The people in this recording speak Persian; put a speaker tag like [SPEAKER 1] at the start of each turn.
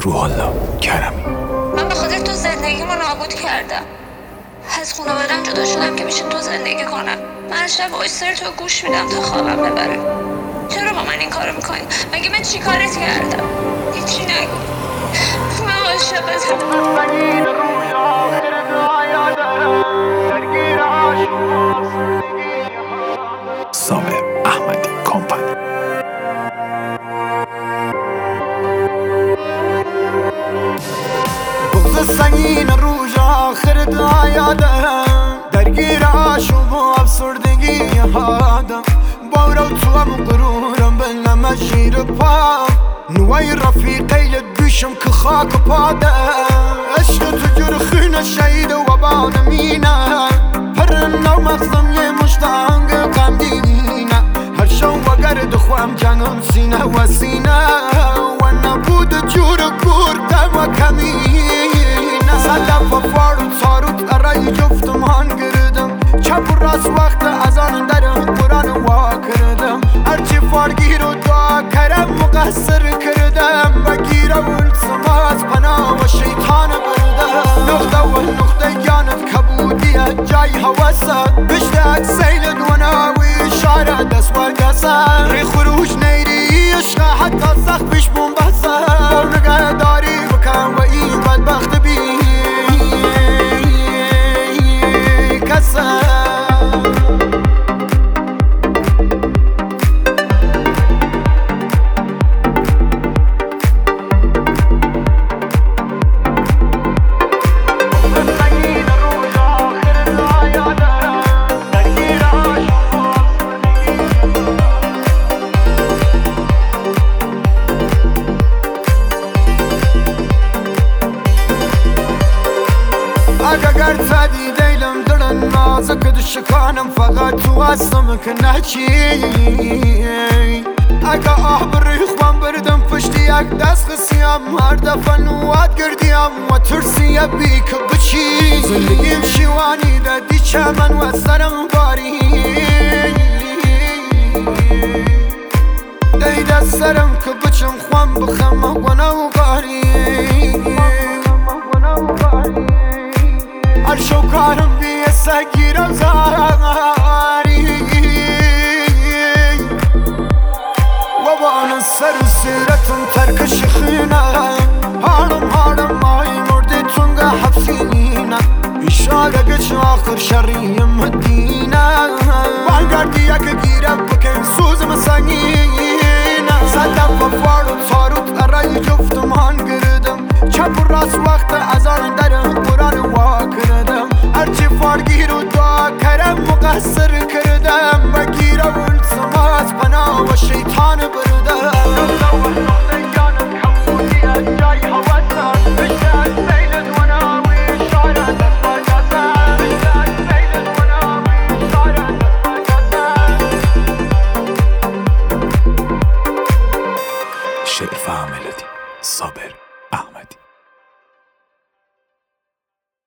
[SPEAKER 1] روح الله کرمی.
[SPEAKER 2] من به خاطر تو زندگیمو نابود کردم. از خانواده‌ام جدا شدم که بشه تو زندگی کنم. من شب وایسر تو گوش میدم تا خوابم ببره. چرا با من این کارو میکنی؟ مگه من چی کارت کردم؟ هیچی نگو. من عاشقتم.
[SPEAKER 1] سامر احمدی کمپانی.
[SPEAKER 3] بغض سنگین روز آخر یادم، درگیر عاشق و افسردگی هادم. بارو تو هم غرورم بلم شیر پا، نوای رفیقی لگوشم که خاک پادم. عشق تو جور خونه شهید و بانمینه، پر نو مغزم یه مشتانگ غمگینه. هر شو وگر دخوام جنم سینه و سینه، و نبود جور گردم و کمینه. صدف و فارد ساروت ارای جفتمان گردم، چپ و راست وقت از آن در قرآن وا کردم. هرچی فارگیر و دعا کرم مقصر کردم، بگیر اول سماز پناه و شیطان بردم. نقطه و نقطه جانت کبودیه جای حواسه، بشتاق سیل دوناوی شعر دست و دسته. ری خروش نیری عشق حتی سخت پیش بومبسه، با نگه داری بکن و این بدبخت بی کسه. اگر زدی دیلم دلن نازک دشکانم، فقط تو هستم که نچی. اگه آه بریخوام بردم پشتی یک دست خسیم، هر دفعه نوات گردیم و ترسی بی که بچی. زندگیم شیوانی دادی چمن و سرم باری، دیده سرم که بچم خوام بخم و نوگاری. هر شو کارم بیه سگیرم زاری، و با آن سر سیرتم ترکش خینه. هارم مای مردی تونگه حبسینه، اشاره گچ آخر شری مدینه. بانگردی یک گیرم بکن سوزم سنگینه. صدف و فارد ساروت ارای جفتمان گردم، چپ و راست